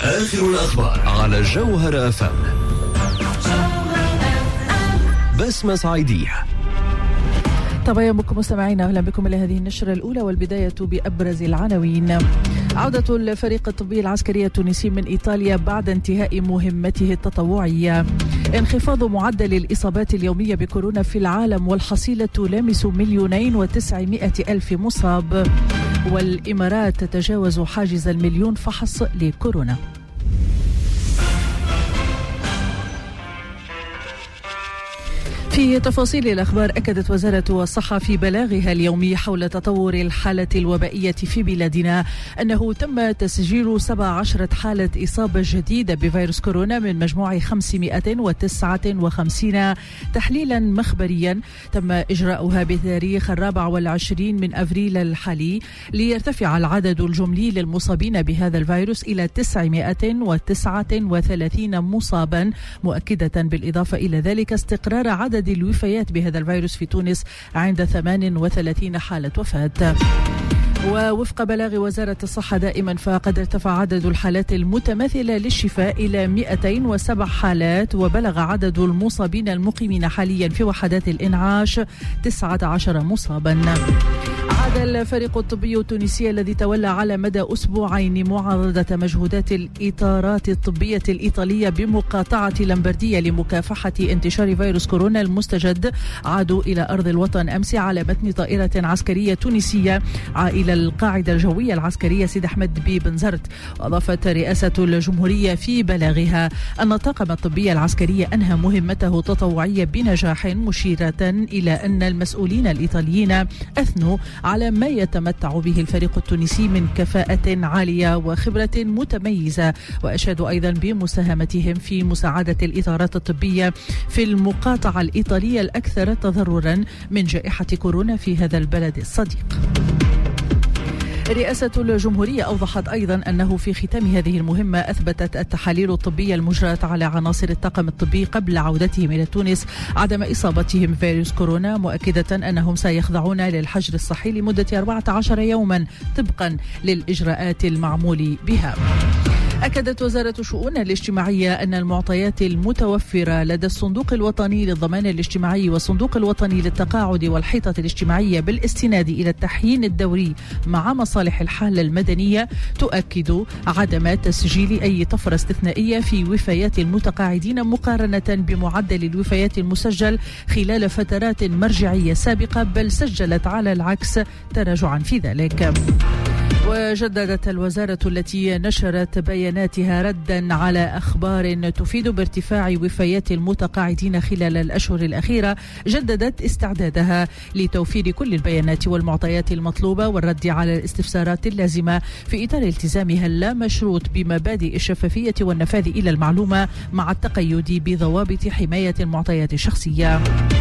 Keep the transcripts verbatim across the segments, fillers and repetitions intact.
آخر الأخبار على جوهر أف أم. بسمة صعيدية. طبعا بكم مستمعينا، أهلا بكم إلى هذه النشرة الأولى والبداية بأبرز العناوين. عودة الفريق الطبي العسكري التونسي من إيطاليا بعد انتهاء مهمته التطوعية. انخفاض معدل الإصابات اليومية بكورونا في العالم، والحصيلة تلامس مليونين وتسعمائة ألف مصاب. والإمارات تتجاوز حاجز المليون فحص لكورونا. في تفاصيل الأخبار، أكدت وزارة الصحة في بلاغها اليومي حول تطور الحالة الوبائية في بلادنا أنه تم تسجيل سبع عشرة حالة إصابة جديدة بفيروس كورونا من مجموع خمسمائة وتسعة وخمسين تحليلا مخبريا تم إجراؤها بتاريخ الرابع والعشرين من أفريل الحالي، ليرتفع العدد الجملي للمصابين بهذا الفيروس إلى تسعمائة وتسعة وثلاثين مصابا، مؤكدة بالإضافة إلى ذلك استقرار عدد الوفيات بهذا الفيروس في تونس عند ثمان وثلاثين حالة وفاة. ووفق بلاغ وزارة الصحة دائما، فقد ارتفع عدد الحالات المتماثلة للشفاء إلى مئتين وسبع حالات، وبلغ عدد المصابين المقيمين حاليا في وحدات الإنعاش تسعة عشر مصابا. عاد الفريق الطبي التونسي الذي تولى على مدى أسبوعين معارضة مجهودات الإطارات الطبية الإيطالية بمقاطعة لمبردية لمكافحة انتشار فيروس كورونا المستجد عادوا إلى أرض الوطن أمس على متن طائرة عسكرية تونسية إلى القاعدة الجوية العسكرية سيد أحمد ببنزرت. وأضافت رئاسة الجمهورية في بلاغها أن الطاقم الطبي العسكري أنهى مهمته التطوعية بنجاح، مشيرة إلى أن المسؤولين الإيطاليين أثنوا على ما يتمتع به الفريق التونسي من كفاءة عالية وخبرة متميزة، وأشادوا أيضا بمساهمتهم في مساعدة الإطارات الطبية في المقاطعة الإيطالية الأكثر تضررا من جائحة كورونا في هذا البلد الصديق. رئاسة الجمهورية أوضحت أيضا أنه في ختام هذه المهمة أثبتت التحاليل الطبية المجرى على عناصر الطاقم الطبي قبل عودتهم إلى تونس عدم إصابتهم بفيروس كورونا، مؤكدة أنهم سيخضعون للحجر الصحي لمدة أربعة عشر يوما طبقا للإجراءات المعمول بها. أكدت وزارة الشؤون الاجتماعية أن المعطيات المتوفرة لدى الصندوق الوطني للضمان الاجتماعي والصندوق الوطني للتقاعد والحيطة الاجتماعية بالاستناد إلى التحيين الدوري مع مصالح الحالة المدنية تؤكد عدم تسجيل أي طفرة استثنائية في وفيات المتقاعدين مقارنة بمعدل الوفيات المسجل خلال فترات مرجعية سابقة، بل سجلت على العكس تراجعا في ذلك. وجددت الوزارة التي نشرت بياناتها ردا على أخبار تفيد بارتفاع وفيات المتقاعدين خلال الأشهر الأخيرة، جددت استعدادها لتوفير كل البيانات والمعطيات المطلوبة والرد على الاستفسارات اللازمة في إطار التزامها اللامشروط بمبادئ الشفافية والنفاذ إلى المعلومة مع التقيد بضوابط حماية المعطيات الشخصية.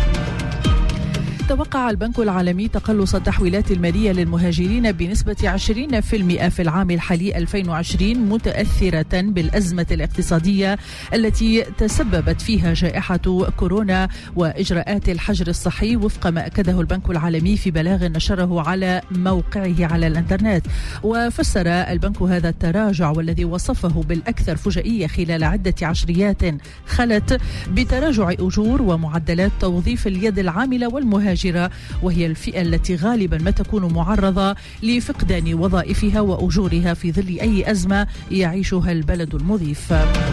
توقع البنك العالمي تقلص التحويلات المالية للمهاجرين بنسبة عشرين بالمئة في العام الحالي ألفين وعشرين، متأثرة بالأزمة الاقتصادية التي تسببت فيها جائحة كورونا وإجراءات الحجر الصحي، وفق ما أكده البنك العالمي في بلاغ نشره على موقعه على الانترنت. وفسر البنك هذا التراجع والذي وصفه بالأكثر فجائية خلال عدة عشريات خلت بتراجع أجور ومعدلات توظيف اليد العاملة والمهاجرة، وهي الفئة التي غالبا ما تكون معرضة لفقدان وظائفها وأجورها في ظل أي أزمة يعيشها البلد المضيف.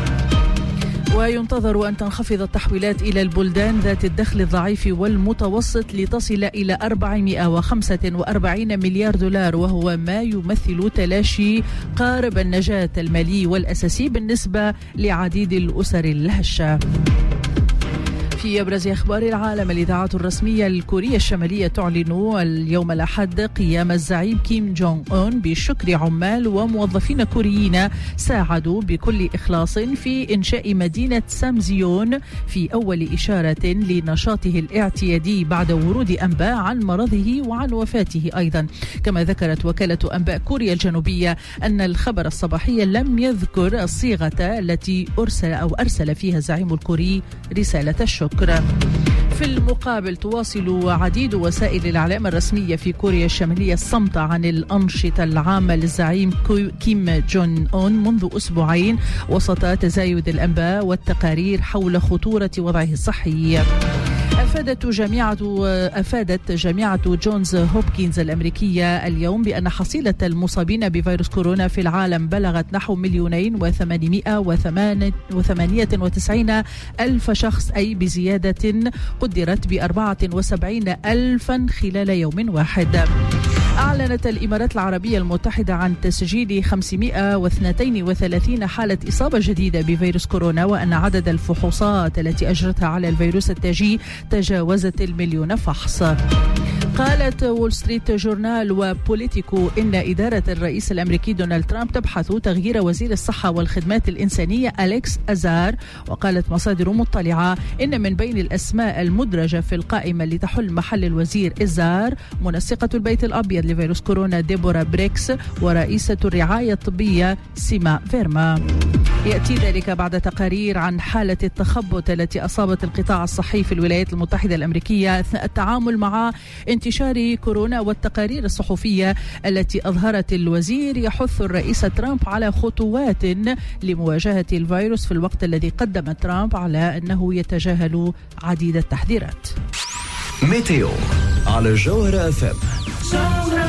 وينتظر أن تنخفض التحويلات إلى البلدان ذات الدخل الضعيف والمتوسط لتصل إلى أربعمائة وخمسة وأربعين مليار دولار، وهو ما يمثل تلاشي قارب النجاة المالي والأساسي بالنسبة لعديد الأسر الهشة. في أبرز أخبار العالم، الإذاعات الرسمية الكورية الشمالية تعلن اليوم الأحد قيام الزعيم كيم جونغ أون بشكر عمال وموظفين كوريين ساعدوا بكل إخلاص في إنشاء مدينة سامزيون، في أول إشارة لنشاطه الاعتيادي بعد ورود أنباء عن مرضه وعن وفاته أيضا. كما ذكرت وكالة أنباء كوريا الجنوبية أن الخبر الصباحي لم يذكر الصيغة التي أرسل أو أرسل فيها الزعيم الكوري رسالة الشكر. في في المقابل تواصل عديد وسائل الإعلام الرسمية في كوريا الشمالية الصمت عن الأنشطة العامة للزعيم كيم جون أون منذ أسبوعين وسط تزايد الأنباء والتقارير حول خطورة وضعه الصحي. أفادت جامعة أفادت جامعة جونز هوبكنز الأمريكية اليوم بأن حصيلة المصابين بفيروس كورونا في العالم بلغت نحو مليونين وثمانمائة وثمانية وتسعين ألف شخص، أي بزيادة قدرت بأربعة وسبعين ألفا خلال يوم واحد. أعلنت الإمارات العربية المتحدة عن تسجيل خمسمائة واثنين وثلاثين حالة إصابة جديدة بفيروس كورونا، وأن عدد الفحوصات التي أجرتها على الفيروس التاجي تجاوزت المليون فحص. قالت وول ستريت جورنال وبوليتيكو إن إدارة الرئيس الأمريكي دونالد ترامب تبحث تغيير وزير الصحة والخدمات الإنسانية أليكس أزار. وقالت مصادر مطلعة إن من بين الأسماء المدرجة في القائمة اللي تحل محل الوزير أزار منسقة البيت الأبيض لفيروس كورونا ديبورا بريكس ورئيسة الرعاية الطبية سيما فيرما. يأتي ذلك بعد تقارير عن حالة التخبط التي أصابت القطاع الصحي في الولايات المتحدة الأمريكية أثناء التعامل مع انتشار كورونا، والتقارير الصحفية التي أظهرت الوزير يحث الرئيس ترامب على خطوات لمواجهة الفيروس في الوقت الذي قدم ترامب على أنه يتجاهل عديد التحذيرات. ميتيو على جوهرة أف أم.